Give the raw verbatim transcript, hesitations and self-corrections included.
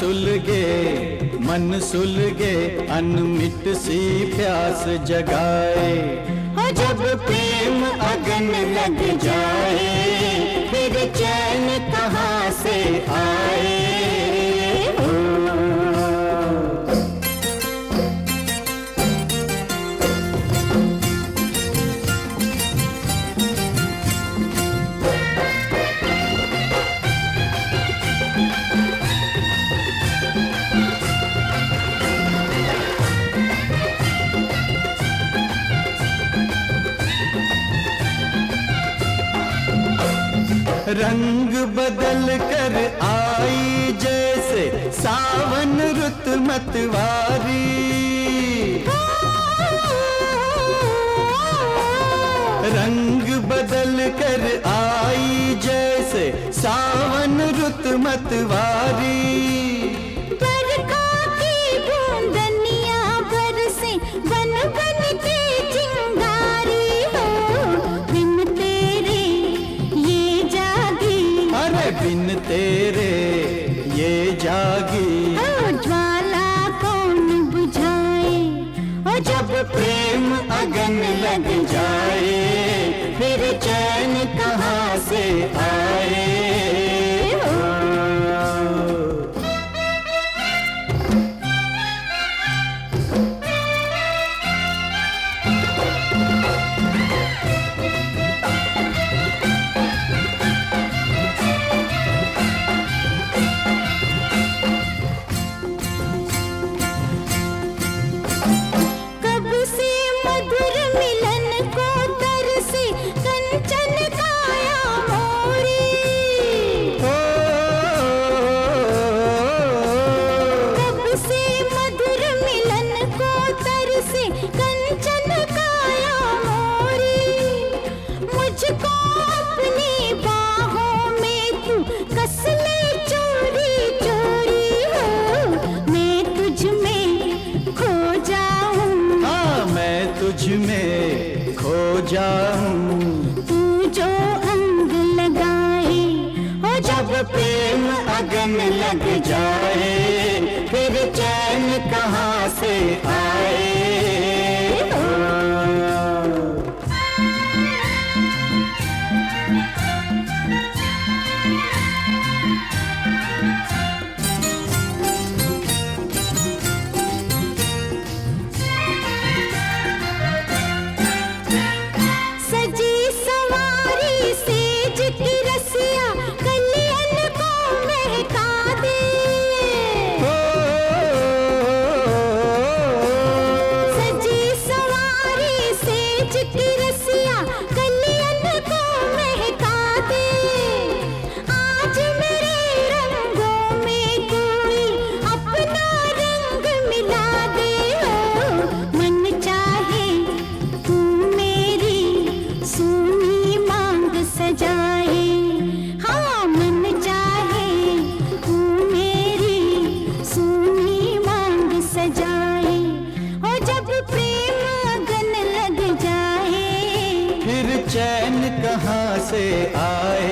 सुलगे मन सुलगे अनमिट सी प्यास जगाए। हो जब प्रेम अगन लग जाए फिर चैन कहाँ से आए। रंग बदल कर आई जैसे सावन रुत मतवारी। रंग बदल कर आई जैसे सावन रुत मतवारी। बरखा की बूंदनिया बरसे बन बन के चिंगारी हो। बिन तेरे ये जागी, अरे बिन तेरे ये जागी। ओ ज्वाला कौन बुझाए। ओ जब प्रेम अगन लग जाए फिर चैन कहाँ से आए। तुझ में खो जाऊं तू जो अंग लगाए। हो जब प्रेम अगन लग जाए फिर चैन कहाँ से आए। चैन कहाँ से आए।